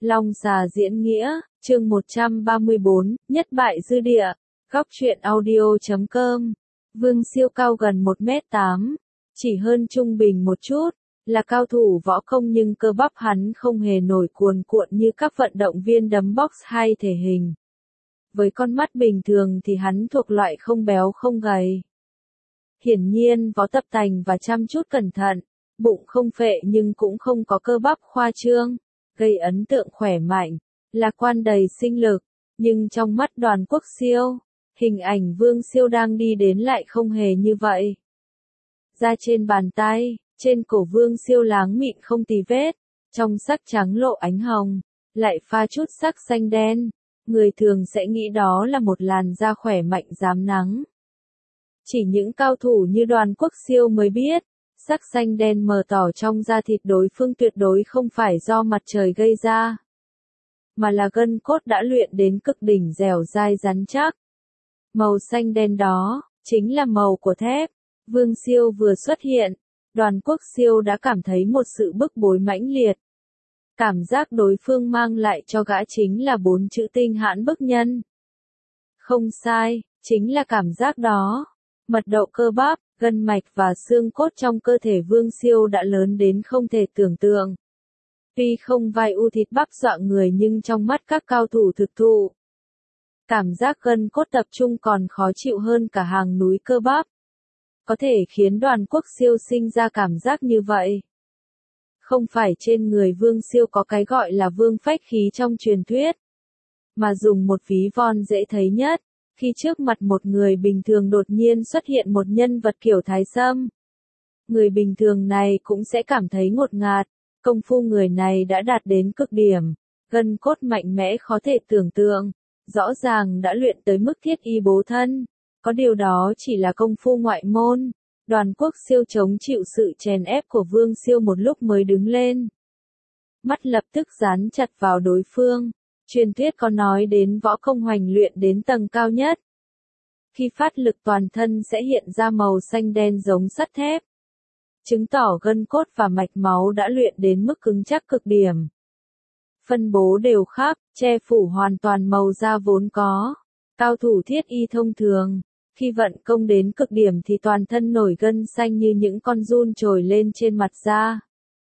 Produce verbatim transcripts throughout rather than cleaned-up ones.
Long Xà diễn nghĩa, chương một trăm ba mươi bốn, nhất bại dư địa, góc truyện audio chấm com. Vương Siêu cao gần một mét tám, chỉ hơn trung bình một chút, là cao thủ võ công nhưng cơ bắp hắn không hề nổi cuồn cuộn như các vận động viên đấm box hay thể hình. Với con mắt bình thường thì hắn thuộc loại không béo không gầy. Hiển nhiên võ tập tành và chăm chút cẩn thận, bụng không phệ nhưng cũng không có cơ bắp khoa trương, gây ấn tượng khỏe mạnh, lạc quan đầy sinh lực, nhưng trong mắt Đoàn Quốc Siêu, hình ảnh Vương Siêu đang đi đến lại không hề như vậy. Da trên bàn tay, trên cổ Vương Siêu láng mịn không tì vết, trong sắc trắng lộ ánh hồng, lại pha chút sắc xanh đen, người thường sẽ nghĩ đó là một làn da khỏe mạnh rám nắng. Chỉ những cao thủ như Đoàn Quốc Siêu mới biết, sắc xanh đen mờ tỏ trong da thịt đối phương tuyệt đối không phải do mặt trời gây ra, mà là gân cốt đã luyện đến cực đỉnh dẻo dai rắn chắc. Màu xanh đen đó, chính là màu của thép. Vương Siêu vừa xuất hiện, Đoàn Quốc Siêu đã cảm thấy một sự bức bối mãnh liệt. Cảm giác đối phương mang lại cho gã chính là bốn chữ tinh hãn bức nhân. Không sai, chính là cảm giác đó. Mật độ cơ bắp, gân mạch và xương cốt trong cơ thể Vương Siêu đã lớn đến không thể tưởng tượng. Tuy không vai u thịt bắp dọa người nhưng trong mắt các cao thủ thực thụ, cảm giác gân cốt tập trung còn khó chịu hơn cả hàng núi cơ bắp. Có thể khiến Đoàn Quốc Siêu sinh ra cảm giác như vậy. Không phải trên người Vương Siêu có cái gọi là vương phách khí trong truyền thuyết, mà dùng một ví von dễ thấy nhất. Khi trước mặt một người bình thường đột nhiên xuất hiện một nhân vật kiểu Thái Sâm, người bình thường này cũng sẽ cảm thấy ngột ngạt, công phu người này đã đạt đến cực điểm, gân cốt mạnh mẽ khó thể tưởng tượng, rõ ràng đã luyện tới mức thiết y bố thân, có điều đó chỉ là công phu ngoại môn. Đoàn Quốc Siêu chống chịu sự chèn ép của Vương Siêu một lúc mới đứng lên. Mắt lập tức dán chặt vào đối phương. Truyền thuyết có nói đến võ công hoành luyện đến tầng cao nhất. Khi phát lực toàn thân sẽ hiện ra màu xanh đen giống sắt thép. Chứng tỏ gân cốt và mạch máu đã luyện đến mức cứng chắc cực điểm. Phân bố đều khắp, che phủ hoàn toàn màu da vốn có. Cao thủ thiết y thông thường, khi vận công đến cực điểm thì toàn thân nổi gân xanh như những con giun trồi lên trên mặt da.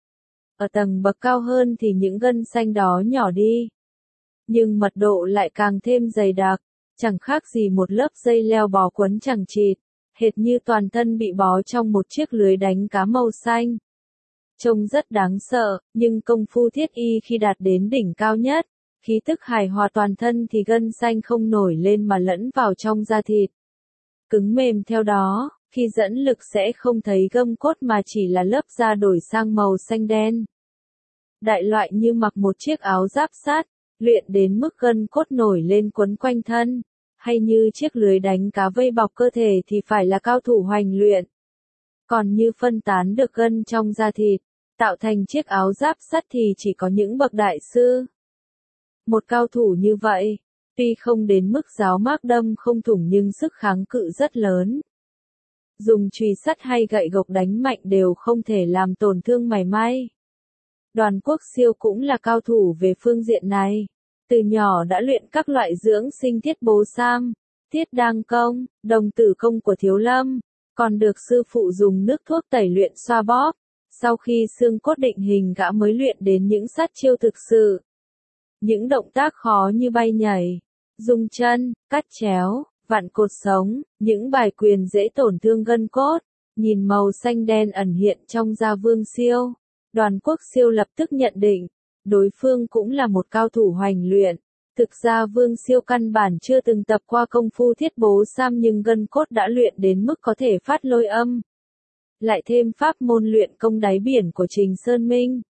Ở tầng bậc cao hơn thì những gân xanh đó nhỏ đi, nhưng mật độ lại càng thêm dày đặc, chẳng khác gì một lớp dây leo bó quấn chằng chịt, hệt như toàn thân bị bó trong một chiếc lưới đánh cá màu xanh. Trông rất đáng sợ, nhưng công phu thiết y khi đạt đến đỉnh cao nhất, khí tức hài hòa toàn thân thì gân xanh không nổi lên mà lẫn vào trong da thịt. Cứng mềm theo đó, khi dẫn lực sẽ không thấy gân cốt mà chỉ là lớp da đổi sang màu xanh đen. Đại loại như mặc một chiếc áo giáp sắt, luyện đến mức gân cốt nổi lên quấn quanh thân, hay như chiếc lưới đánh cá vây bọc cơ thể thì phải là cao thủ hoành luyện. Còn như phân tán được gân trong da thịt, tạo thành chiếc áo giáp sắt thì chỉ có những bậc đại sư. Một cao thủ như vậy, tuy không đến mức giáo mác đâm không thủng nhưng sức kháng cự rất lớn. Dùng chùy sắt hay gậy gộc đánh mạnh đều không thể làm tổn thương mảy may. Đoàn Quốc Siêu cũng là cao thủ về phương diện này. Từ nhỏ đã luyện các loại dưỡng sinh thiết bố sam, thiết đăng công, đồng tử công của Thiếu Lâm, còn được sư phụ dùng nước thuốc tẩy luyện xoa bóp. Sau khi xương cốt định hình gã mới luyện đến những sát chiêu thực sự. Những động tác khó như bay nhảy, rung chân, cắt chéo, vặn cột sống, những bài quyền dễ tổn thương gân cốt. Nhìn màu xanh đen ẩn hiện trong da Vương Siêu, Đoàn Quốc Siêu lập tức nhận định, đối phương cũng là một cao thủ hoành luyện. Thực ra Vương Siêu căn bản chưa từng tập qua công phu thiết bố sam nhưng gân cốt đã luyện đến mức có thể phát lôi âm. Lại thêm pháp môn luyện công đáy biển của Trình Sơn Minh.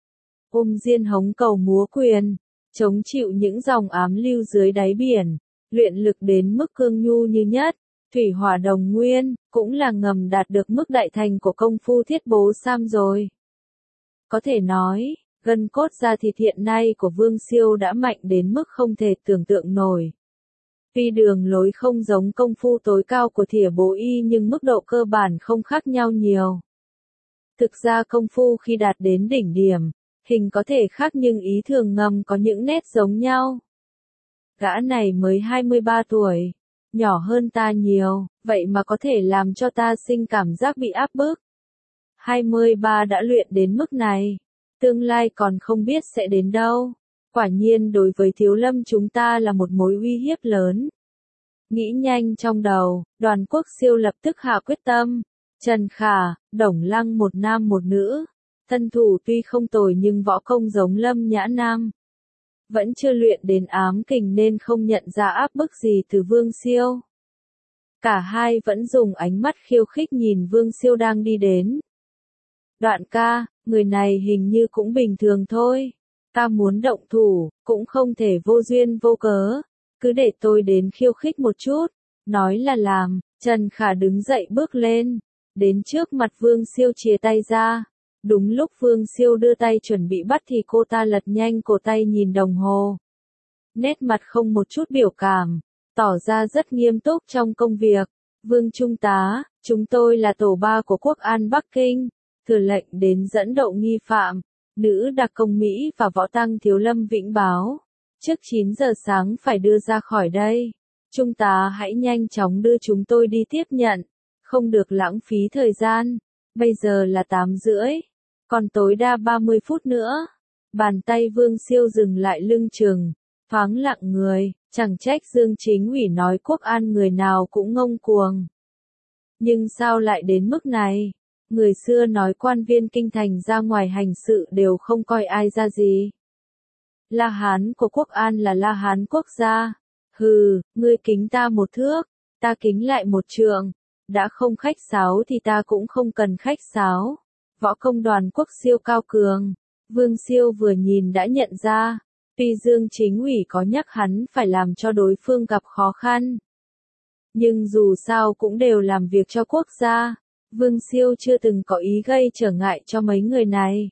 Ôm diên hống cầu múa quyền, chống chịu những dòng ám lưu dưới đáy biển, luyện lực đến mức cương nhu như nhất, thủy hỏa đồng nguyên, cũng là ngầm đạt được mức đại thành của công phu thiết bố sam rồi. Có thể nói, gân cốt da thịt hiện nay của Vương Siêu đã mạnh đến mức không thể tưởng tượng nổi. Tuy đường lối không giống công phu tối cao của Thỉa Bố Y nhưng mức độ cơ bản không khác nhau nhiều. Thực ra công phu khi đạt đến đỉnh điểm, Hình có thể khác nhưng ý thường ngầm có những nét giống nhau. Gã này mới hai mươi ba tuổi, nhỏ hơn ta nhiều, vậy mà có thể làm cho ta sinh cảm giác bị áp bức. hai mươi ba đã luyện đến mức này, tương lai còn không biết sẽ đến đâu. Quả nhiên đối với Thiếu Lâm chúng ta là một mối uy hiếp lớn. Nghĩ nhanh trong đầu, Đoàn Quốc Siêu lập tức hạ quyết tâm. Trần Khả, Đồng Lăng một nam một nữ. Thân thủ tuy không tồi nhưng võ công giống Lâm Nhã Nam. Vẫn chưa luyện đến ám kình nên không nhận ra áp bức gì từ Vương Siêu. Cả hai vẫn dùng ánh mắt khiêu khích nhìn Vương Siêu đang đi đến. Đoạn ca, người này hình như cũng bình thường thôi. Ta muốn động thủ, cũng không thể vô duyên vô cớ. Cứ để tôi đến khiêu khích một chút. Nói là làm, Trần Khả đứng dậy bước lên. Đến trước mặt Vương Siêu chìa tay ra. Đúng lúc Vương Siêu đưa tay chuẩn bị bắt thì cô ta lật nhanh cổ tay nhìn đồng hồ. Nét mặt không một chút biểu cảm, tỏ ra rất nghiêm túc trong công việc. Vương Trung tá, chúng tôi là tổ ba của Quốc An Bắc Kinh, thừa lệnh đến dẫn độ nghi phạm, nữ đặc công Mỹ và võ tăng Thiếu Lâm Vĩnh Báo. Trước chín giờ sáng phải đưa ra khỏi đây. Trung tá hãy nhanh chóng đưa chúng tôi đi tiếp nhận, không được lãng phí thời gian. Bây giờ là tám rưỡi, còn tối đa ba mươi phút nữa. Bàn tay Vương Siêu dừng lại lưng chừng, thoáng lặng người, chẳng trách Dương Chính ủy nói Quốc An người nào cũng ngông cuồng. Nhưng sao lại đến mức này? Người xưa nói quan viên kinh thành ra ngoài hành sự đều không coi ai ra gì. La Hán của Quốc An là La Hán quốc gia. Hừ, ngươi kính ta một thước, ta kính lại một trượng. Đã không khách sáo thì ta cũng không cần khách sáo. Võ công Đoàn Quốc Siêu cao cường. Vương Siêu vừa nhìn đã nhận ra. Tuy Dương Chính ủy có nhắc hắn phải làm cho đối phương gặp khó khăn. Nhưng dù sao cũng đều làm việc cho quốc gia. Vương Siêu chưa từng có ý gây trở ngại cho mấy người này.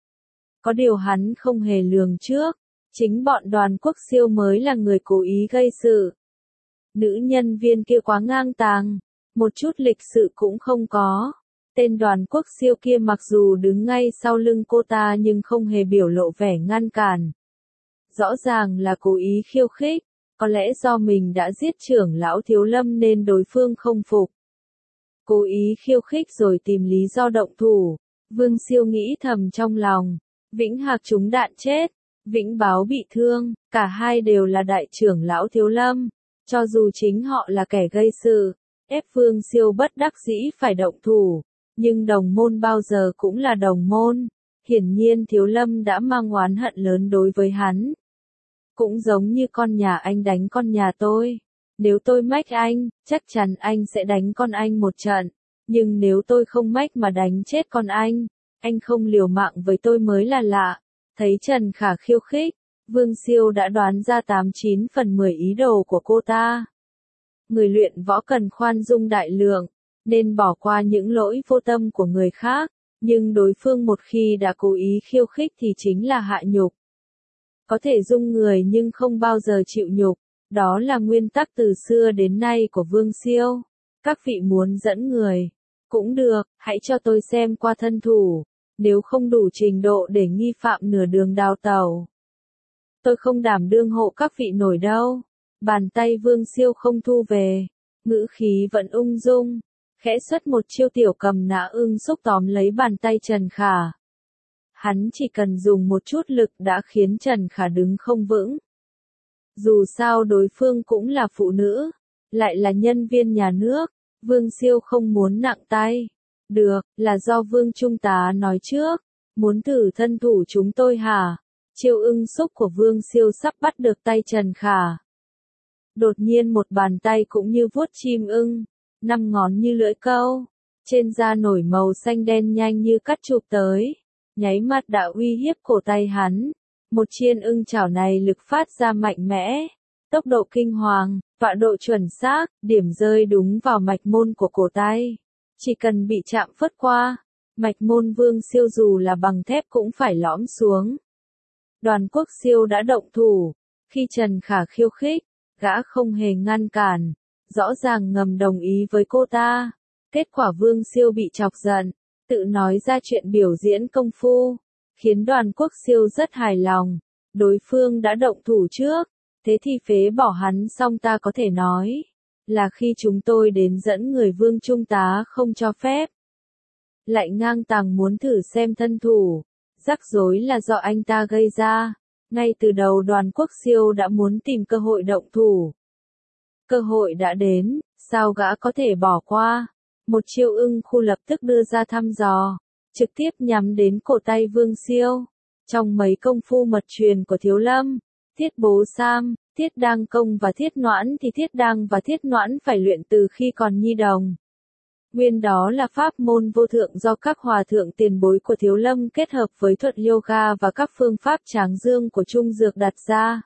Có điều hắn không hề lường trước. Chính bọn Đoàn Quốc Siêu mới là người cố ý gây sự. Nữ nhân viên kia quá ngang tàng. Một chút lịch sự cũng không có. Tên Đoàn Quốc Siêu kia mặc dù đứng ngay sau lưng cô ta nhưng không hề biểu lộ vẻ ngăn cản. Rõ ràng là cố ý khiêu khích. Có lẽ do mình đã giết trưởng lão Thiếu Lâm nên đối phương không phục. Cố ý khiêu khích rồi tìm lý do động thủ. Vương Siêu nghĩ thầm trong lòng. Vĩnh Hạc trúng đạn chết. Vĩnh Báo bị thương. Cả hai đều là đại trưởng lão Thiếu Lâm. Cho dù chính họ là kẻ gây sự. Ép Vương Siêu bất đắc dĩ phải động thủ. Nhưng đồng môn bao giờ cũng là đồng môn. Hiển nhiên Thiếu Lâm đã mang oán hận lớn đối với hắn. Cũng giống như con nhà anh đánh con nhà tôi. Nếu tôi mách anh, chắc chắn anh sẽ đánh con anh một trận. Nhưng nếu tôi không mách mà đánh chết con anh, anh không liều mạng với tôi mới là lạ. Thấy Trần Khả khiêu khích, Vương Siêu đã đoán ra tám chín phần mười ý đồ của cô ta. Người luyện võ cần khoan dung đại lượng, nên bỏ qua những lỗi vô tâm của người khác. Nhưng đối phương một khi đã cố ý khiêu khích thì chính là hạ nhục. Có thể dung người nhưng không bao giờ chịu nhục. Đó là nguyên tắc từ xưa đến nay của Vương Siêu. Các vị muốn dẫn người. Cũng được, hãy cho tôi xem qua thân thủ. Nếu không đủ trình độ để nghi phạm nửa đường đào tẩu, tôi không đảm đương hộ các vị nổi đâu. Bàn tay Vương Siêu không thu về. Ngữ khí vẫn ung dung. Khẽ xuất một chiêu tiểu cầm nã ưng xúc tóm lấy bàn tay Trần Khả. Hắn chỉ cần dùng một chút lực đã khiến Trần Khả đứng không vững. Dù sao đối phương cũng là phụ nữ, lại là nhân viên nhà nước, Vương Siêu không muốn nặng tay. Được, là do Vương Trung tá nói trước, muốn thử thân thủ chúng tôi hả? Chiêu ưng xúc của Vương Siêu sắp bắt được tay Trần Khả. Đột nhiên một bàn tay cũng như vuốt chim ưng, năm ngón như lưỡi câu, trên da nổi màu xanh đen nhanh như cắt chụp tới, nháy mắt đã uy hiếp cổ tay hắn. Một chiên ưng chảo này lực phát ra mạnh mẽ, tốc độ kinh hoàng, tọa độ chuẩn xác, điểm rơi đúng vào mạch môn của cổ tay. Chỉ cần bị chạm phất qua, mạch môn Vương Siêu dù là bằng thép cũng phải lõm xuống. Đoàn Quốc Siêu đã động thủ, khi Trần Khả khiêu khích, gã không hề ngăn cản, rõ ràng ngầm đồng ý với cô ta. Kết quả Vương Siêu bị chọc giận, tự nói ra chuyện biểu diễn công phu. khiến Đoàn Quốc Siêu rất hài lòng. Đối phương đã động thủ trước, thế thì phế bỏ hắn xong ta có thể nói là khi chúng tôi đến dẫn người Vương Trung tá không cho phép. Lại ngang tàng muốn thử xem thân thủ, rắc rối là do anh ta gây ra. Ngay từ đầu Đoàn Quốc Siêu đã muốn tìm cơ hội động thủ. Cơ hội đã đến, sao gã có thể bỏ qua? Một chiêu ưng khu lập tức đưa ra thăm dò, trực tiếp nhắm đến cổ tay Vương Siêu. Trong mấy công phu mật truyền của Thiếu Lâm, Thiết Bố Sam, Thiết Đang Công và Thiết Noãn thì Thiết Đang và Thiết Noãn phải luyện từ khi còn nhi đồng. Nguyên đó là pháp môn vô thượng do các hòa thượng tiền bối của Thiếu Lâm kết hợp với thuật yoga và các phương pháp tráng dương của Trung Dược đặt ra,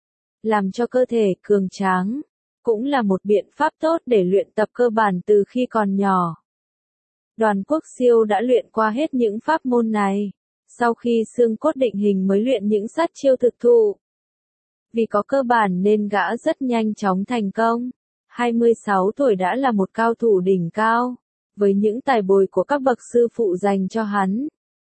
làm cho cơ thể cường tráng, cũng là một biện pháp tốt để luyện tập cơ bản từ khi còn nhỏ. Đoàn Quốc Siêu đã luyện qua hết những pháp môn này, sau khi xương cốt định hình mới luyện những sát chiêu thực thụ. Vì có cơ bản nên gã rất nhanh chóng thành công. hai mươi sáu tuổi đã là một cao thủ đỉnh cao, với những tài bồi của các bậc sư phụ dành cho hắn.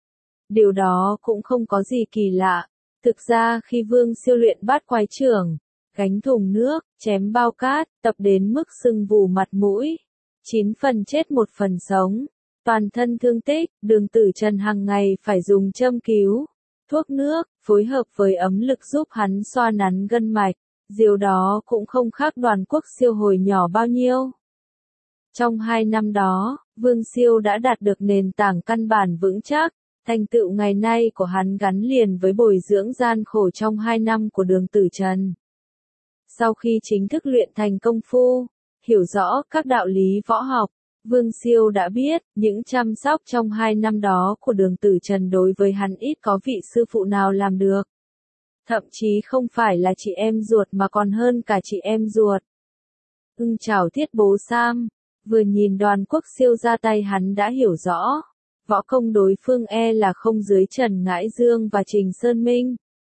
Điều đó cũng không có gì kỳ lạ. Thực ra khi Vương Siêu luyện bát quái trưởng, gánh thùng nước, chém bao cát, tập đến mức sưng vù mặt mũi, chín phần chết một phần sống, toàn thân thương tích, Đường Tử Trần hàng ngày phải dùng châm cứu, thuốc nước, phối hợp với ấm lực giúp hắn xoa nắn gân mạch. Điều đó cũng không khác Đoàn Quốc Siêu hồi nhỏ bao nhiêu. Trong hai năm đó, Vương Siêu đã đạt được nền tảng căn bản vững chắc, thành tựu ngày nay của hắn gắn liền với bồi dưỡng gian khổ trong hai năm của Đường Tử Trần. Sau khi chính thức luyện thành công phu, hiểu rõ các đạo lý võ học, Vương Siêu đã biết, những chăm sóc trong hai năm đó của Đường Tử Trần đối với hắn ít có vị sư phụ nào làm được. Thậm chí không phải là chị em ruột mà còn hơn cả chị em ruột. Ưng chảo Thiết Bố Sam, vừa nhìn Đoàn Quốc Siêu ra tay hắn đã hiểu rõ, võ công đối phương e là không dưới Trần Ngãi Dương và Trình Sơn Minh.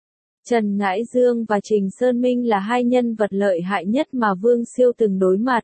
Trần Ngãi Dương và Trình Sơn Minh là hai nhân vật lợi hại nhất mà Vương Siêu từng đối mặt.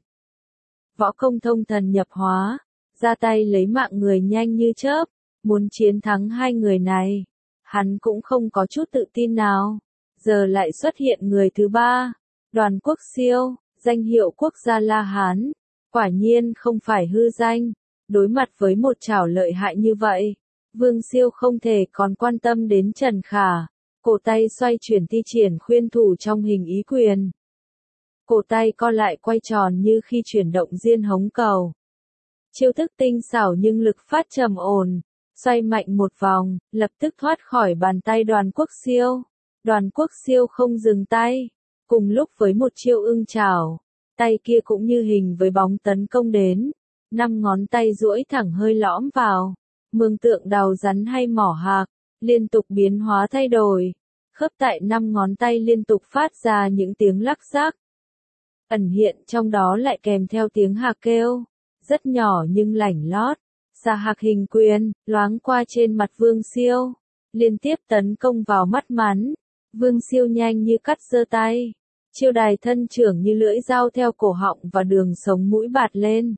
Võ công thông thần nhập hóa, ra tay lấy mạng người nhanh như chớp, muốn chiến thắng hai người này, hắn cũng không có chút tự tin nào. Giờ lại xuất hiện người thứ ba, Đoàn Quốc Siêu, danh hiệu quốc gia La Hán, quả nhiên không phải hư danh. Đối mặt với một chảo lợi hại như vậy, Vương Siêu không thể còn quan tâm đến Trần Khả. Cổ tay xoay chuyển thi triển khuyên thủ trong hình ý quyền. Cổ tay co lại quay tròn như khi chuyển động diên hống cầu. Chiêu thức tinh xảo nhưng lực phát trầm ổn, xoay mạnh một vòng, lập tức thoát khỏi bàn tay Đoàn Quốc Siêu. Đoàn Quốc Siêu không dừng tay, cùng lúc với một chiêu ưng chảo, tay kia cũng như hình với bóng tấn công đến. Năm ngón tay duỗi thẳng hơi lõm vào, mường tượng đào rắn hay mỏ hạc, liên tục biến hóa thay đổi. Khớp tại năm ngón tay liên tục phát ra những tiếng lắc rắc. Ẩn hiện trong đó lại kèm theo tiếng hạc kêu, rất nhỏ nhưng lảnh lót. Xà hạc hình quyền, loáng qua trên mặt Vương Siêu, liên tiếp tấn công vào mắt mắn. Vương Siêu nhanh như cắt giơ tay, chiêu đài thân trưởng như lưỡi dao theo cổ họng và đường sống mũi bạt lên.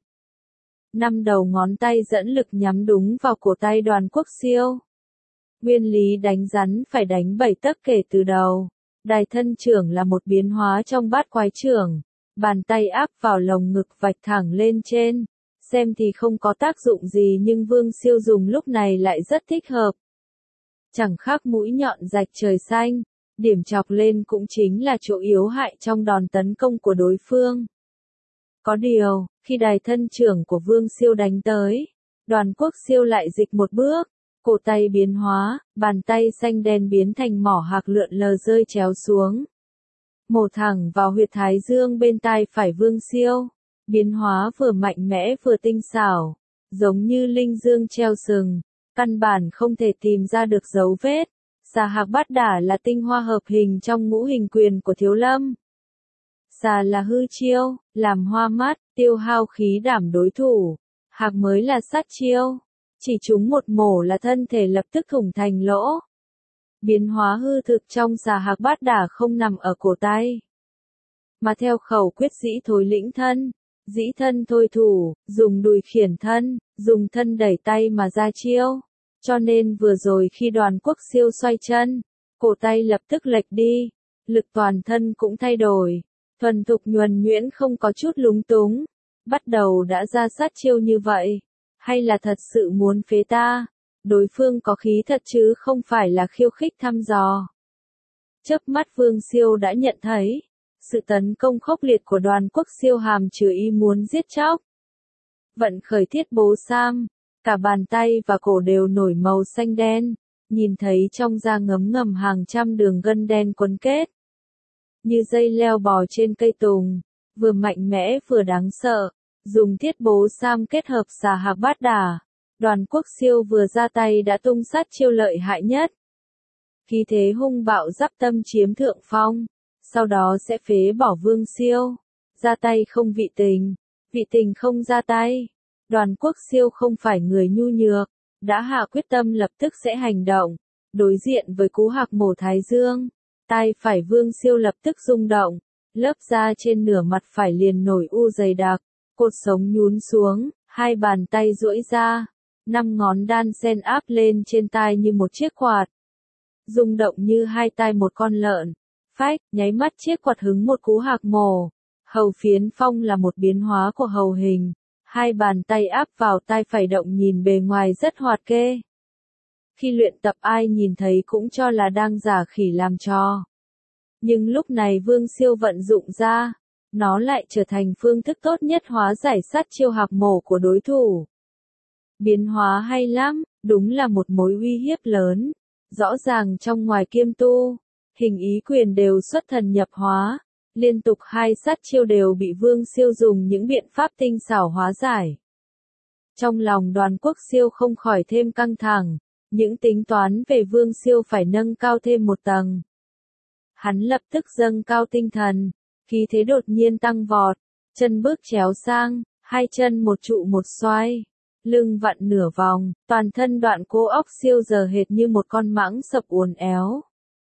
Năm đầu ngón tay dẫn lực nhắm đúng vào cổ tay Đoàn Quốc Siêu. Nguyên lý đánh rắn phải đánh bảy tấc kể từ đầu. Đài thân trưởng là một biến hóa trong bát quái trưởng. Bàn tay áp vào lồng ngực vạch thẳng lên trên. Xem thì không có tác dụng gì nhưng Vương Siêu dùng lúc này lại rất thích hợp. Chẳng khác mũi nhọn rạch trời xanh. Điểm chọc lên cũng chính là chỗ yếu hại trong đòn tấn công của đối phương. Có điều, khi đài thân trưởng của Vương Siêu đánh tới, Đoàn Quốc Siêu lại dịch một bước, cổ tay biến hóa, bàn tay xanh đen biến thành mỏ hạc lượn lờ rơi chéo xuống. Mổ thẳng vào huyệt thái dương bên tai phải Vương Siêu, biến hóa vừa mạnh mẽ vừa tinh xảo, giống như linh dương treo sừng, căn bản không thể tìm ra được dấu vết. Xà hạc bát đả là tinh hoa hợp hình trong ngũ hình quyền của Thiếu Lâm. Xà là hư chiêu, làm hoa mắt, tiêu hao khí đảm đối thủ. Hạc mới là sát chiêu, chỉ trúng một mổ là thân thể lập tức thủng thành lỗ. Biến hóa hư thực trong xà hạc bát đả không nằm ở cổ tay, mà theo khẩu quyết dĩ thối lĩnh thân, dĩ thân thôi thủ, dùng đùi khiển thân, dùng thân đẩy tay mà ra chiêu. Cho nên vừa rồi khi Đoàn Quốc Siêu xoay chân, cổ tay lập tức lệch đi, lực toàn thân cũng thay đổi, thuần thục nhuần nhuyễn không có chút lúng túng, bắt đầu đã ra sát chiêu như vậy, hay là thật sự muốn phế ta? Đối phương có khí thật chứ không phải là khiêu khích thăm dò. Chớp mắt Vương Siêu đã nhận thấy, sự tấn công khốc liệt của Đoàn Quốc Siêu hàm chứa ý muốn giết chóc. Vận khởi thiết bố sam, cả bàn tay và cổ đều nổi màu xanh đen, nhìn thấy trong da ngấm ngầm hàng trăm đường gân đen quấn kết. Như dây leo bò trên cây tùng, vừa mạnh mẽ vừa đáng sợ, dùng thiết bố sam kết hợp xà hạc bát đả. Đoàn Quốc Siêu vừa ra tay đã tung sát chiêu lợi hại nhất. Khí thế hung bạo giáp tâm chiếm thượng phong, sau đó sẽ phế bỏ Vương Siêu. Ra tay không vị tình, vị tình không ra tay. Đoàn Quốc Siêu không phải người nhu nhược, đã hạ quyết tâm lập tức sẽ hành động. Đối diện với cú hạc mổ thái dương, tay phải Vương Siêu lập tức rung động, lớp da trên nửa mặt phải liền nổi u dày đặc, cột sống nhún xuống, hai bàn tay duỗi ra. Năm ngón đan sen áp lên trên tai như một chiếc quạt. Rung động như hai tai một con lợn. Phách, nháy mắt chiếc quạt hứng một cú hạc mổ. Hầu phiến phong là một biến hóa của hầu hình. Hai bàn tay áp vào tai phải động nhìn bề ngoài rất hoạt kê. Khi luyện tập ai nhìn thấy cũng cho là đang giả khỉ làm trò. Nhưng lúc này Vương Siêu vận dụng ra, nó lại trở thành phương thức tốt nhất hóa giải sát chiêu hạc mổ của đối thủ. Biến hóa hay lắm, đúng là một mối uy hiếp lớn. Rõ ràng trong ngoài kiêm tu, hình ý quyền đều xuất thần nhập hóa. Liên tục hai sát chiêu đều bị Vương Siêu dùng những biện pháp tinh xảo hóa giải. Trong lòng Đoàn Quốc Siêu không khỏi thêm căng thẳng, những tính toán về Vương Siêu phải nâng cao thêm một tầng. Hắn lập tức dâng cao tinh thần, khí thế đột nhiên tăng vọt, chân bước chéo sang, hai chân một trụ một xoay. Lưng vặn nửa vòng, toàn thân Đoạn Cô Ốc Siêu giờ hệt như một con mãng sập uốn éo.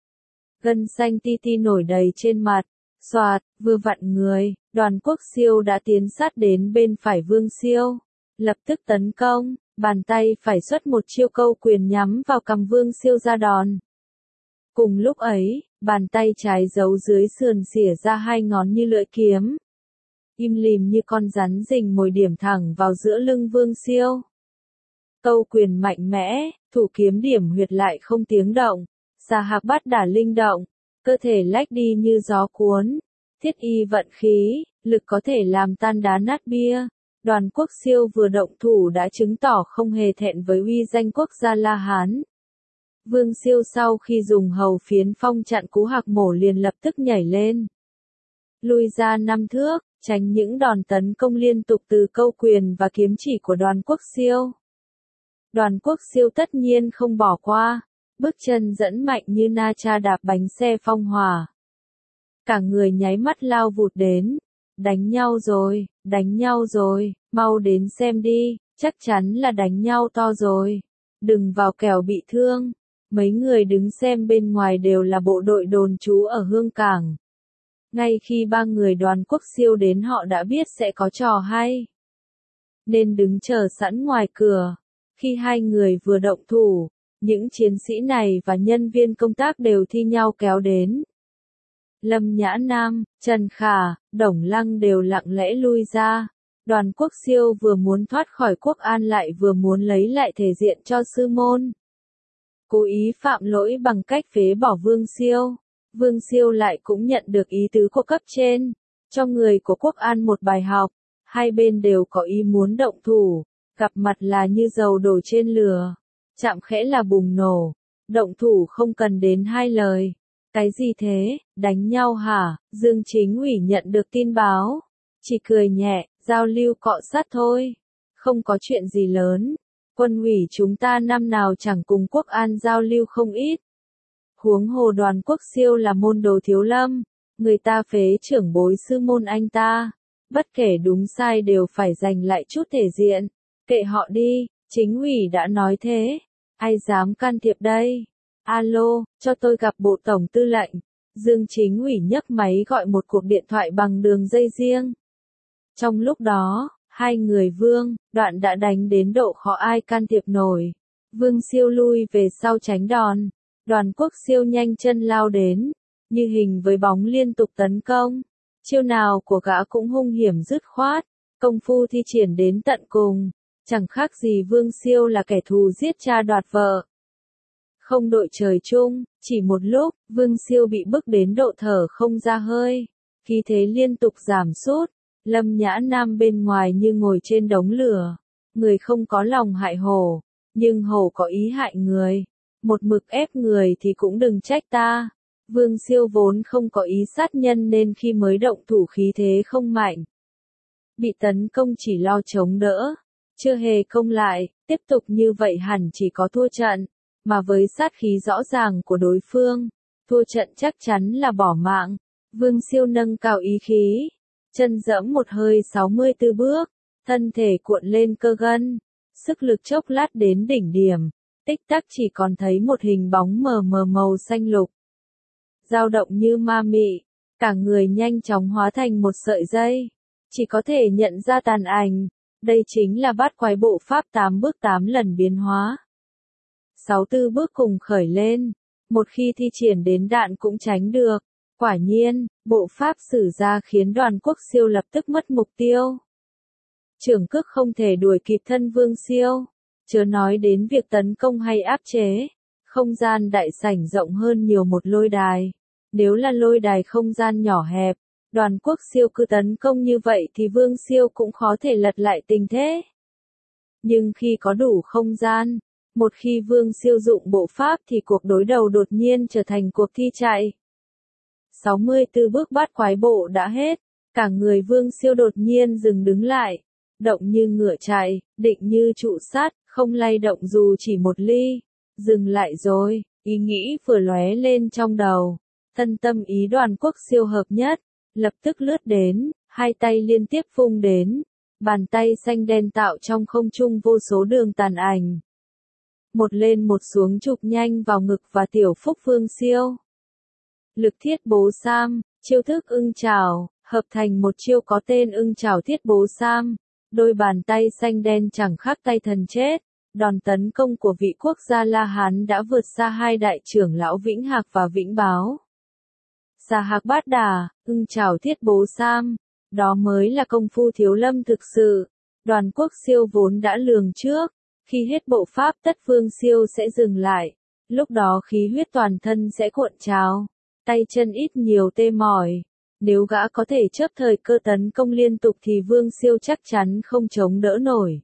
Gân xanh ti ti nổi đầy trên mặt, xoạt, vừa vặn người, Đoàn Quốc Siêu đã tiến sát đến bên phải Vương Siêu. Lập tức tấn công, bàn tay phải xuất một chiêu câu quyền nhắm vào cằm Vương Siêu ra đòn. Cùng lúc ấy, bàn tay trái giấu dưới sườn xỉa ra hai ngón như lưỡi kiếm. Im lìm như con rắn rình mồi điểm thẳng vào giữa lưng Vương Siêu. Câu quyền mạnh mẽ, thủ kiếm điểm huyệt lại không tiếng động, xà hạc bát đả linh động, cơ thể lách đi như gió cuốn, thiết y vận khí, lực có thể làm tan đá nát bia. Đoàn Quốc Siêu vừa động thủ đã chứng tỏ không hề thẹn với uy danh quốc gia La Hán. Vương Siêu sau khi dùng hầu phiến phong chặn cú hạc mổ liền lập tức nhảy lên. Lui ra năm thước, tránh những đòn tấn công liên tục từ câu quyền và kiếm chỉ của Đoàn Quốc Siêu. Đoàn Quốc Siêu tất nhiên không bỏ qua, bước chân dẫn mạnh như na cha đạp bánh xe phong hỏa. Cả người nháy mắt lao vụt đến. Đánh nhau rồi, đánh nhau rồi, mau đến xem đi, chắc chắn là đánh nhau to rồi. Đừng vào kẻo bị thương. Mấy người đứng xem bên ngoài đều là bộ đội đồn trú ở Hương Cảng. Ngay khi ba người Đoàn Quốc Siêu đến họ đã biết sẽ có trò hay. Nên đứng chờ sẵn ngoài cửa. Khi hai người vừa động thủ, những chiến sĩ này và nhân viên công tác đều thi nhau kéo đến. Lâm Nhã Nam, Trần Khả, Đồng Lăng đều lặng lẽ lui ra. Đoàn Quốc Siêu vừa muốn thoát khỏi Quốc An lại vừa muốn lấy lại thể diện cho sư môn. Cố ý phạm lỗi bằng cách phế bỏ Vương Siêu. Vương Siêu lại cũng nhận được ý tứ của cấp trên, cho người của Quốc An một bài học. Hai bên đều có ý muốn động thủ, gặp mặt là như dầu đổ trên lửa, chạm khẽ là bùng nổ. Động thủ không cần đến hai lời. Cái gì thế, đánh nhau hả? Dương Chính ủy nhận được tin báo, chỉ cười nhẹ, giao lưu cọ sát thôi, không có chuyện gì lớn. Quân ủy chúng ta năm nào chẳng cùng Quốc An giao lưu không ít. Huống hồ Đoàn Quốc Siêu là môn đồ thiếu lâm, người ta phế trưởng bối sư môn anh ta, bất kể đúng sai đều phải giành lại chút thể diện. Kệ họ đi, chính ủy đã nói thế, ai dám can thiệp đây? Alo, cho tôi gặp Bộ Tổng Tư lệnh. Dương Chính ủy nhấc máy gọi một cuộc điện thoại bằng đường dây riêng. Trong lúc đó, hai người Vương, Đoạn đã đánh đến độ khó ai can thiệp nổi. Vương Siêu lui về sau tránh đòn. Đoàn Quốc Siêu nhanh chân lao đến, như hình với bóng liên tục tấn công. Chiêu nào của gã cũng hung hiểm dứt khoát, công phu thi triển đến tận cùng, chẳng khác gì Vương Siêu là kẻ thù giết cha đoạt vợ. Không đội trời chung, chỉ một lúc, Vương Siêu bị bức đến độ thở không ra hơi, khí thế liên tục giảm sút. Lâm Nhã Nam bên ngoài như ngồi trên đống lửa, người không có lòng hại hổ, nhưng hổ có ý hại người, một mực ép người thì cũng đừng trách ta. Vương Siêu vốn không có ý sát nhân nên khi mới động thủ khí thế không mạnh. Bị tấn công chỉ lo chống đỡ, chưa hề công lại, tiếp tục như vậy hẳn chỉ có thua trận, mà với sát khí rõ ràng của đối phương, thua trận chắc chắn là bỏ mạng. Vương Siêu nâng cao ý khí, chân dẫm một hơi sáu mươi tư bước, thân thể cuộn lên cơ gân, sức lực chốc lát đến đỉnh điểm, tích tắc chỉ còn thấy một hình bóng mờ mờ màu xanh lục. Dao động như ma mị, cả người nhanh chóng hóa thành một sợi dây, chỉ có thể nhận ra tàn ảnh, đây chính là bát quái bộ pháp tám bước tám lần biến hóa. Sáu tư bước cùng khởi lên, một khi thi triển đến đạn cũng tránh được, quả nhiên, bộ pháp sử ra khiến Đoàn Quốc Siêu lập tức mất mục tiêu. Trưởng cước không thể đuổi kịp thân Vương Siêu, chớ nói đến việc tấn công hay áp chế. Không gian đại sảnh rộng hơn nhiều một lôi đài. Nếu là lôi đài không gian nhỏ hẹp, Đoàn Quốc Siêu cứ tấn công như vậy thì Vương Siêu cũng khó thể lật lại tình thế. Nhưng khi có đủ không gian, một khi Vương Siêu dụng bộ pháp thì cuộc đối đầu đột nhiên trở thành cuộc thi chạy. sáu mươi tư bước bát quái bộ đã hết, cả người Vương Siêu đột nhiên dừng đứng lại, động như ngựa chạy, định như trụ sắt, không lay động dù chỉ một ly. Dừng lại rồi, ý nghĩ vừa lóe lên trong đầu, thân tâm ý Đoàn Quốc Siêu hợp nhất, lập tức lướt đến, hai tay liên tiếp vung đến, bàn tay xanh đen tạo trong không trung vô số đường tàn ảnh. Một lên một xuống chụp nhanh vào ngực và tiểu phúc Vương Siêu. Lực thiết bố sam, chiêu thức ưng chảo, hợp thành một chiêu có tên ưng chảo thiết bố sam, đôi bàn tay xanh đen chẳng khác tay thần chết. Đòn tấn công của vị quốc gia La Hán đã vượt xa hai đại trưởng lão Vĩnh Hạc và Vĩnh Báo. Xà Hạc Bát Đà, ưng chảo thiết bố sam, đó mới là công phu thiếu lâm thực sự. Đoàn Quốc Siêu vốn đã lường trước, khi hết bộ pháp tất Vương Siêu sẽ dừng lại, lúc đó khí huyết toàn thân sẽ cuộn trào, tay chân ít nhiều tê mỏi. Nếu gã có thể chớp thời cơ tấn công liên tục thì Vương Siêu chắc chắn không chống đỡ nổi.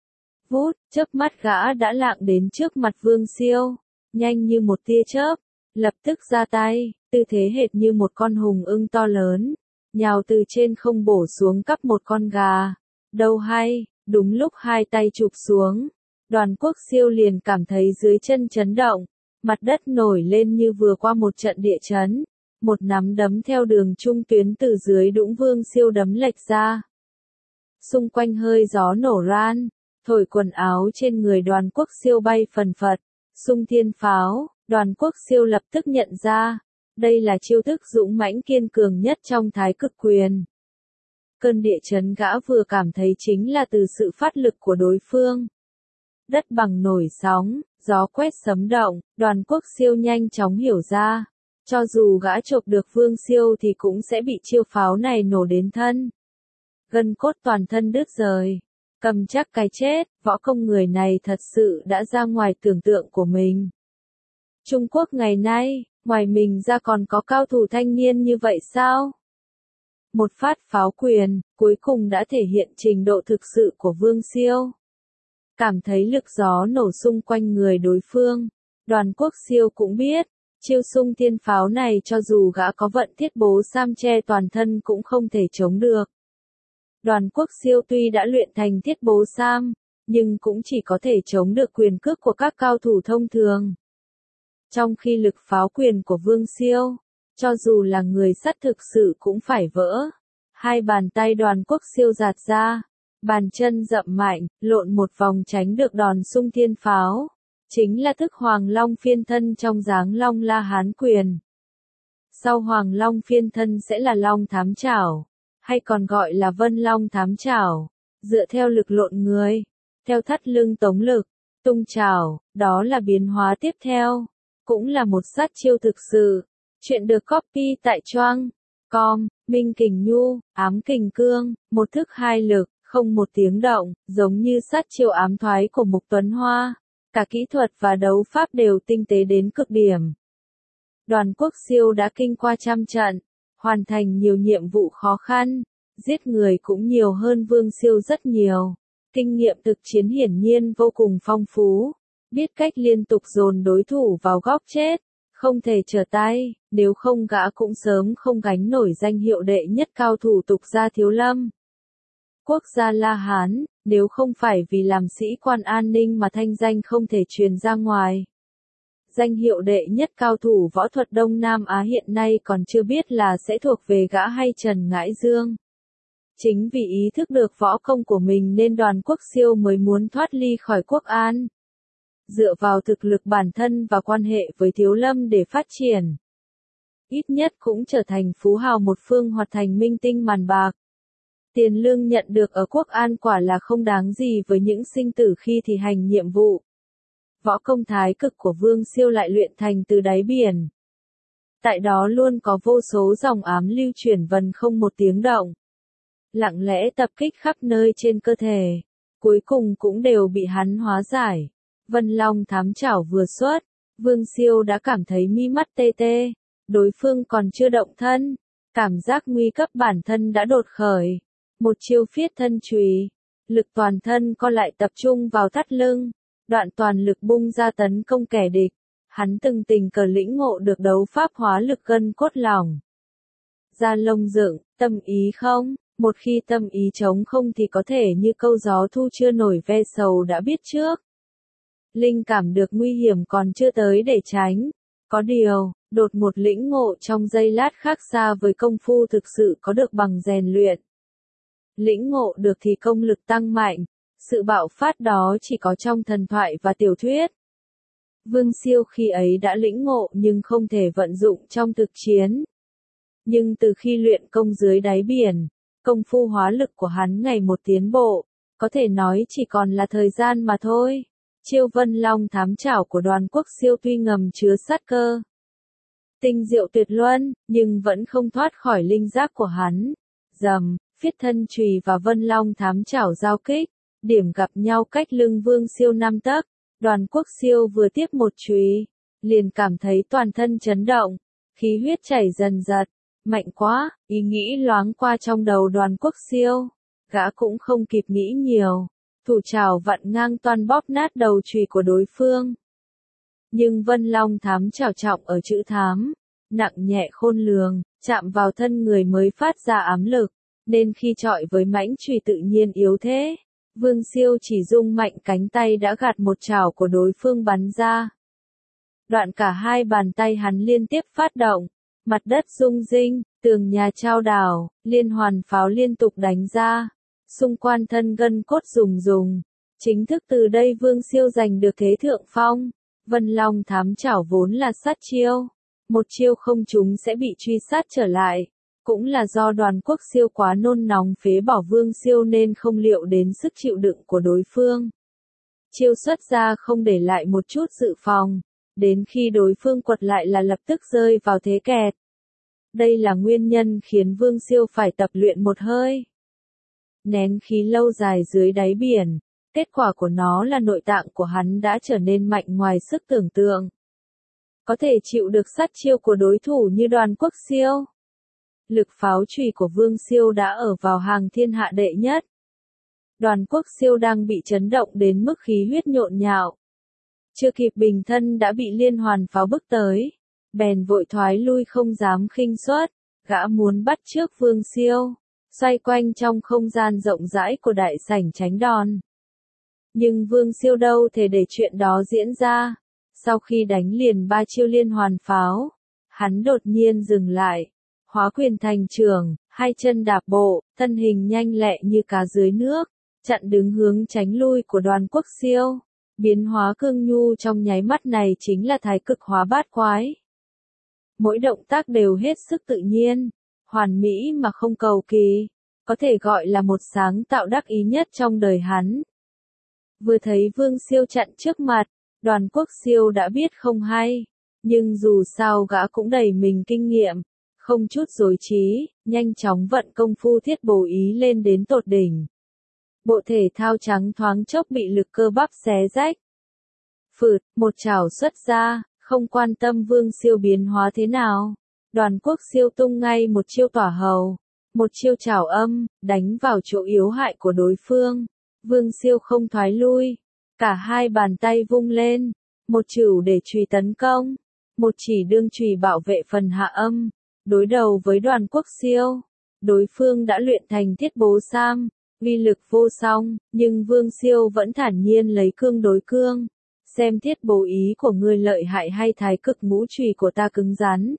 Vút, chớp mắt gã đã lạng đến trước mặt Vương Siêu, nhanh như một tia chớp, lập tức ra tay, tư thế hệt như một con hùng ưng to lớn, nhào từ trên không bổ xuống cắp một con gà. Đâu hay, đúng lúc hai tay chụp xuống, Đoàn Quốc Siêu liền cảm thấy dưới chân chấn động, mặt đất nổi lên như vừa qua một trận địa chấn, một nắm đấm theo đường trung tuyến từ dưới đũng Vương Siêu đấm lệch ra. Xung quanh hơi gió nổ ran, thổi quần áo trên người Đoàn Quốc Siêu bay phần phật, xung thiên pháo. Đoàn Quốc Siêu lập tức nhận ra, đây là chiêu thức dũng mãnh kiên cường nhất trong Thái Cực Quyền. Cơn địa chấn gã vừa cảm thấy chính là từ sự phát lực của đối phương. Đất bằng nổi sóng, gió quét sấm động, Đoàn Quốc Siêu nhanh chóng hiểu ra, cho dù gã chộp được Vương Siêu thì cũng sẽ bị chiêu pháo này nổ đến thân. Gân cốt toàn thân đứt rời, cầm chắc cái chết, võ công người này thật sự đã ra ngoài tưởng tượng của mình. Trung Quốc ngày nay, ngoài mình ra còn có cao thủ thanh niên như vậy sao? Một phát pháo quyền, cuối cùng đã thể hiện trình độ thực sự của Vương Siêu. Cảm thấy lực gió nổ xung quanh người đối phương, Đoàn Quốc Siêu cũng biết, chiêu xung thiên pháo này cho dù gã có vận thiết bố sam che toàn thân cũng không thể chống được. Đoàn Quốc Siêu tuy đã luyện thành thiết bố sam, nhưng cũng chỉ có thể chống được quyền cước của các cao thủ thông thường. Trong khi lực pháo quyền của Vương Siêu, cho dù là người sắt thực sự cũng phải vỡ. Hai bàn tay Đoàn Quốc Siêu giạt ra, bàn chân dậm mạnh, lộn một vòng tránh được đòn xung thiên pháo. Chính là thức Hoàng Long phiên thân trong dáng Long La Hán quyền. Sau Hoàng Long phiên thân sẽ là Long Thám Chảo, hay còn gọi là Vân Long Thám Chảo, dựa theo lực lộn người, theo thắt lưng tống lực, tung chảo, đó là biến hóa tiếp theo. Cũng là một sát chiêu thực sự. Chuyện được copy tại choang chấm com, Minh Kình Nhu, ám kình cương, một thức hai lực, không một tiếng động, giống như sát chiêu ám thoái của Mục Tuấn Hoa. Cả kỹ thuật và đấu pháp đều tinh tế đến cực điểm. Đoàn Quốc Siêu đã kinh qua trăm trận, hoàn thành nhiều nhiệm vụ khó khăn, giết người cũng nhiều hơn Vương Siêu rất nhiều. Kinh nghiệm thực chiến hiển nhiên vô cùng phong phú, biết cách liên tục dồn đối thủ vào góc chết, không thể trở tay, nếu không gã cũng sớm không gánh nổi danh hiệu đệ nhất cao thủ tục gia Thiếu Lâm. Quốc gia La Hán, nếu không phải vì làm sĩ quan an ninh mà thanh danh không thể truyền ra ngoài. Danh hiệu đệ nhất cao thủ võ thuật Đông Nam Á hiện nay còn chưa biết là sẽ thuộc về gã hay Trần Ngãi Dương. Chính vì ý thức được võ công của mình nên Đoàn Quốc Siêu mới muốn thoát ly khỏi Quốc An. Dựa vào thực lực bản thân và quan hệ với Thiếu Lâm để phát triển. Ít nhất cũng trở thành phú hào một phương hoặc thành minh tinh màn bạc. Tiền lương nhận được ở Quốc An quả là không đáng gì với những sinh tử khi thi hành nhiệm vụ. Võ công thái cực của Vương Siêu lại luyện thành từ đáy biển. Tại đó luôn có vô số dòng ám lưu chuyển vần không một tiếng động. Lặng lẽ tập kích khắp nơi trên cơ thể. Cuối cùng cũng đều bị hắn hóa giải. Vân Long thám chảo vừa xuất, Vương Siêu đã cảm thấy mi mắt tê tê. Đối phương còn chưa động thân. Cảm giác nguy cấp bản thân đã đột khởi. Một chiêu phiết thân chùy. Lực toàn thân co lại tập trung vào thắt lưng. Đoạn toàn lực bung ra tấn công kẻ địch. Hắn từng tình cờ lĩnh ngộ được đấu pháp hóa lực gân cốt lòng. Da lông dựng, tâm ý không? Một khi tâm ý trống không thì có thể như câu gió thu chưa nổi ve sầu đã biết trước. Linh cảm được nguy hiểm còn chưa tới để tránh. Có điều, đột một lĩnh ngộ trong giây lát khác xa với công phu thực sự có được bằng rèn luyện. Lĩnh ngộ được thì công lực tăng mạnh. Sự bạo phát đó chỉ có trong thần thoại và tiểu thuyết. Vương Siêu khi ấy đã lĩnh ngộ nhưng không thể vận dụng trong thực chiến. Nhưng từ khi luyện công dưới đáy biển, công phu hóa lực của hắn ngày một tiến bộ, có thể nói chỉ còn là thời gian mà thôi. Chiêu Vân Long thám chảo của Đoàn Quốc Siêu tuy ngầm chứa sát cơ, tinh diệu tuyệt luân, nhưng vẫn không thoát khỏi linh giác của hắn. Rầm, phiết thân chùy và Vân Long thám chảo giao kích, điểm gặp nhau cách lưng Vương Siêu năm tấc. Đoàn Quốc Siêu vừa tiếp một chùy, liền cảm thấy toàn thân chấn động, khí huyết chảy dần dật. Mạnh quá, ý nghĩ loáng qua trong đầu Đoàn Quốc Siêu. Gã cũng không kịp nghĩ nhiều. Thủ trảo vặn ngang toan bóp nát đầu chùy của đối phương. Nhưng Vân Long thám chảo trọng ở chữ thám. Nặng nhẹ khôn lường, chạm vào thân người mới phát ra ám lực. Nên khi chọi với mãnh chùy tự nhiên yếu thế. Vương Siêu chỉ rung mạnh cánh tay đã gạt một chảo của đối phương bắn ra. Đoạn cả hai bàn tay hắn liên tiếp phát động. Mặt đất rung rinh, tường nhà chao đảo, liên hoàn pháo liên tục đánh ra. Xung quanh thân gân cốt rùng rùng. Chính thức từ đây Vương Siêu giành được thế thượng phong. Vân Long thám chảo vốn là sát chiêu. Một chiêu không trúng sẽ bị truy sát trở lại. Cũng là do Đoàn Quốc Siêu quá nôn nóng phế bỏ Vương Siêu nên không liệu đến sức chịu đựng của đối phương. Chiêu xuất ra không để lại một chút dự phòng. Đến khi đối phương quật lại là lập tức rơi vào thế kẹt. Đây là nguyên nhân khiến Vương Siêu phải tập luyện một hơi. Nén khí lâu dài dưới đáy biển. Kết quả của nó là nội tạng của hắn đã trở nên mạnh ngoài sức tưởng tượng. Có thể chịu được sát chiêu của đối thủ như Đoàn Quốc Siêu. Lực pháo chùy của Vương Siêu đã ở vào hàng thiên hạ đệ nhất. Đoàn Quốc Siêu đang bị chấn động đến mức khí huyết nhộn nhạo. Chưa kịp bình thân đã bị liên hoàn pháo bức tới. Bèn vội thoái lui không dám khinh suất. Gã muốn bắt trước Vương Siêu. Xoay quanh trong không gian rộng rãi của đại sảnh tránh đòn. Nhưng Vương Siêu đâu thể để chuyện đó diễn ra. Sau khi đánh liền ba chiêu liên hoàn pháo, hắn đột nhiên dừng lại. Hóa quyền thành trường, hai chân đạp bộ, thân hình nhanh lẹ như cá dưới nước, chặn đứng hướng tránh lui của Đoàn Quốc Siêu. Biến hóa cương nhu trong nháy mắt này chính là thái cực hóa bát quái. Mỗi động tác đều hết sức tự nhiên, hoàn mỹ mà không cầu kỳ, có thể gọi là một sáng tạo đắc ý nhất trong đời hắn. Vừa thấy Vương Siêu chặn trước mặt, Đoàn Quốc Siêu đã biết không hay, nhưng dù sao gã cũng đầy mình kinh nghiệm, không chút dối trí, nhanh chóng vận công phu thiết bổ ý lên đến tột đỉnh. Bộ thể thao trắng thoáng chốc bị lực cơ bắp xé rách. Phượt, một chảo xuất ra, không quan tâm Vương Siêu biến hóa thế nào. Đoàn Quốc Siêu tung ngay một chiêu tỏa hầu, một chiêu chảo âm, đánh vào chỗ yếu hại của đối phương. Vương Siêu không thoái lui, cả hai bàn tay vung lên, một chưởng để chùy tấn công, một chỉ đương chùy bảo vệ phần hạ âm. Đối đầu với Đoàn Quốc Siêu, đối phương đã luyện thành thiết bố sam, uy lực vô song, nhưng Vương Siêu vẫn thản nhiên lấy cương đối cương. Xem thiết bố ý của ngươi lợi hại hay thái cực ngũ chùy của ta cứng rắn.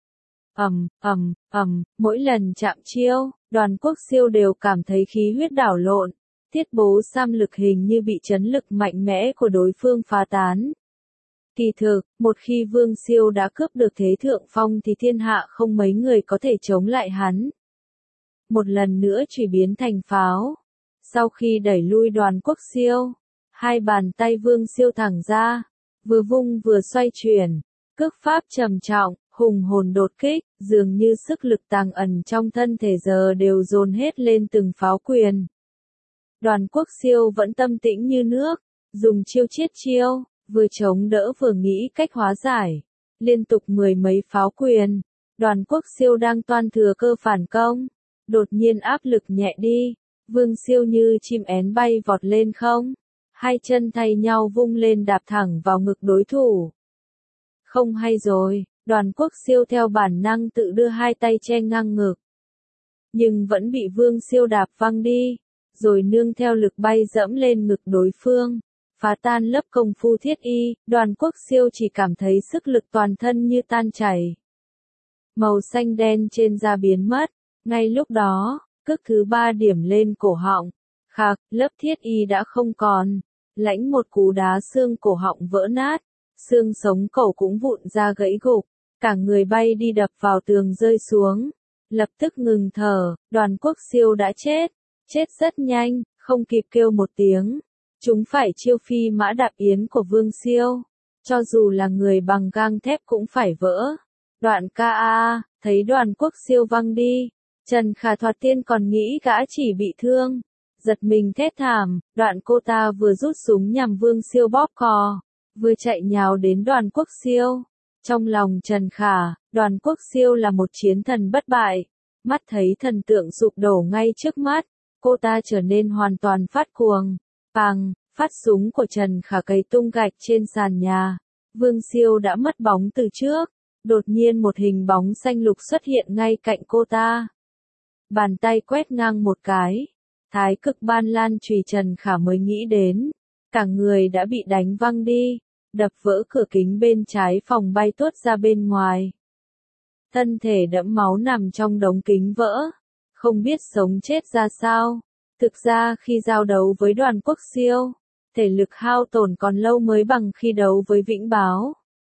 Ầm, ầm, ầm, mỗi lần chạm chiêu, Đoàn Quốc Siêu đều cảm thấy khí huyết đảo lộn, thiết bố sam lực hình như bị chấn lực mạnh mẽ của đối phương phá tán. Kỳ thực, một khi Vương Siêu đã cướp được thế thượng phong thì thiên hạ không mấy người có thể chống lại hắn. Một lần nữa chùy biến thành pháo. Sau khi đẩy lui Đoàn Quốc Siêu, hai bàn tay Vương Siêu thẳng ra, vừa vung vừa xoay chuyển, cước pháp trầm trọng, hùng hồn đột kích, dường như sức lực tàng ẩn trong thân thể giờ đều dồn hết lên từng pháo quyền. Đoàn Quốc Siêu vẫn tâm tĩnh như nước, dùng chiêu chiết chiêu, vừa chống đỡ vừa nghĩ cách hóa giải, liên tục mười mấy pháo quyền. Đoàn Quốc Siêu đang toan thừa cơ phản công, đột nhiên áp lực nhẹ đi, Vương Siêu như chim én bay vọt lên không, hai chân thay nhau vung lên đạp thẳng vào ngực đối thủ. Không hay rồi, Đoàn Quốc Siêu theo bản năng tự đưa hai tay che ngang ngực, nhưng vẫn bị Vương Siêu đạp văng đi, rồi nương theo lực bay dẫm lên ngực đối phương, phá tan lớp công phu thiết y. Đoàn Quốc Siêu chỉ cảm thấy sức lực toàn thân như tan chảy. Màu xanh đen trên da biến mất, ngay lúc đó, cước thứ ba điểm lên cổ họng, khạc, lớp thiết y đã không còn, lãnh một cú đá xương cổ họng vỡ nát, xương sống cổ cũng vụn ra gãy gục, cả người bay đi đập vào tường rơi xuống, lập tức ngừng thở. Đoàn Quốc Siêu đã chết, chết rất nhanh, không kịp kêu một tiếng. Chúng phải chiêu phi mã đạp yến của Vương Siêu, cho dù là người bằng gang thép cũng phải vỡ. Đoạn ca a, thấy Đoàn Quốc Siêu văng đi, Trần Khả thoạt tiên còn nghĩ gã chỉ bị thương, giật mình thét thảm. Đoạn cô ta vừa rút súng nhằm Vương Siêu bóp cò, vừa chạy nhào đến Đoàn Quốc Siêu. Trong lòng Trần Khả, Đoàn Quốc Siêu là một chiến thần bất bại, mắt thấy thần tượng sụp đổ ngay trước mắt, cô ta trở nên hoàn toàn phát cuồng. Bang, phát súng của Trần Khả cấy tung gạch trên sàn nhà. Vương Siêu đã mất bóng từ trước, đột nhiên một hình bóng xanh lục xuất hiện ngay cạnh cô ta. Bàn tay quét ngang một cái, thái cực ban lan chùy Trần Khả mới nghĩ đến, cả người đã bị đánh văng đi, đập vỡ cửa kính bên trái phòng bay tuốt ra bên ngoài. Thân thể đẫm máu nằm trong đống kính vỡ, không biết sống chết ra sao. Thực ra khi giao đấu với Đoàn Quốc Siêu, thể lực hao tổn còn lâu mới bằng khi đấu với Vĩnh Báo,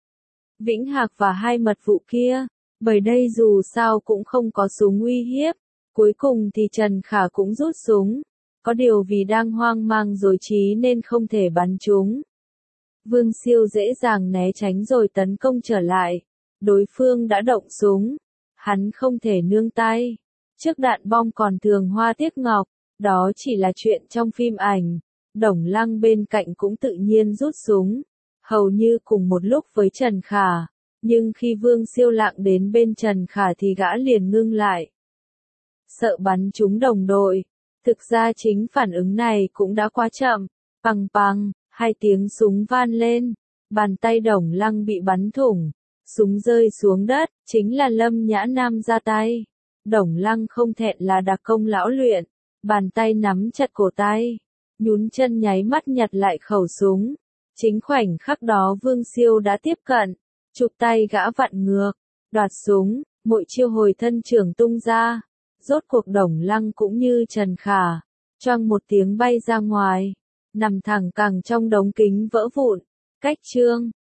Vĩnh Hạc và hai mật vụ kia, bởi đây dù sao cũng không có súng uy hiếp. Cuối cùng thì Trần Khả cũng rút súng, có điều vì đang hoang mang rối trí nên không thể bắn chúng. Vương Siêu dễ dàng né tránh rồi tấn công trở lại, đối phương đã động súng, hắn không thể nương tay. Trước đạn bom còn thường hoa tiếc ngọc, đó chỉ là chuyện trong phim ảnh. Đồng Lăng bên cạnh cũng tự nhiên rút súng, hầu như cùng một lúc với Trần Khả, nhưng khi Vương Siêu lạng đến bên Trần Khả thì gã liền ngưng lại. Sợ bắn trúng đồng đội, thực ra chính phản ứng này cũng đã quá chậm. Pằng pằng, hai tiếng súng van lên, bàn tay Đồng Lăng bị bắn thủng, súng rơi xuống đất, chính là Lâm Nhã Nam ra tay. Đồng Lăng không thẹn là đặc công lão luyện, bàn tay nắm chặt cổ tay, nhún chân nháy mắt nhặt lại khẩu súng. Chính khoảnh khắc đó Vương Siêu đã tiếp cận, chụp tay gã vặn ngược, đoạt súng, mỗi chiêu hồi thân trưởng tung ra. Rốt cuộc Đồng Lăng cũng như Trần Khả, choang một tiếng bay ra ngoài, nằm thẳng cẳng trong đống kính vỡ vụn. Cách chương